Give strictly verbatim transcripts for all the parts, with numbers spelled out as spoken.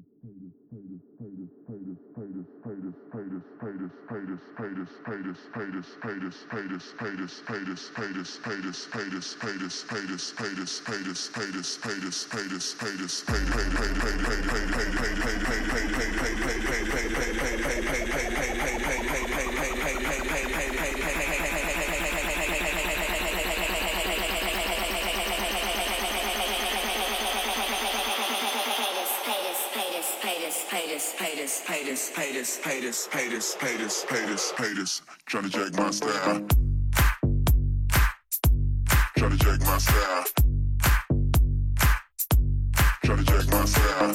Haters, haters, haters, haters, haters, haters, haters, haters, haters, tryna jack my style. Tryna jack my style. Tryna jack my style.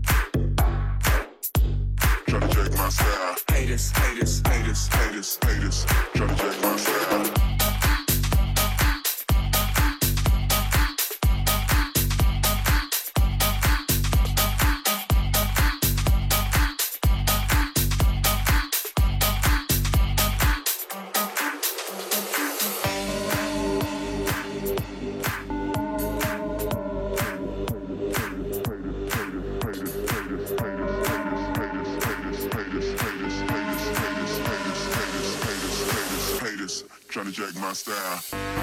Tryna jack my style. Haters, haters, haters, haters, haters, tryna jack my style. Tryna jack my style.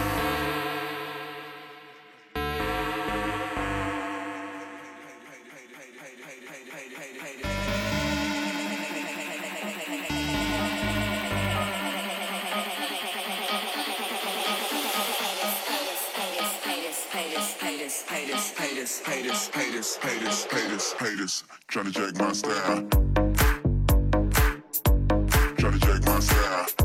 Haters, haters, haters, haters, haters, haters, haters, haters, tryna jack my style. Tryna jack my style.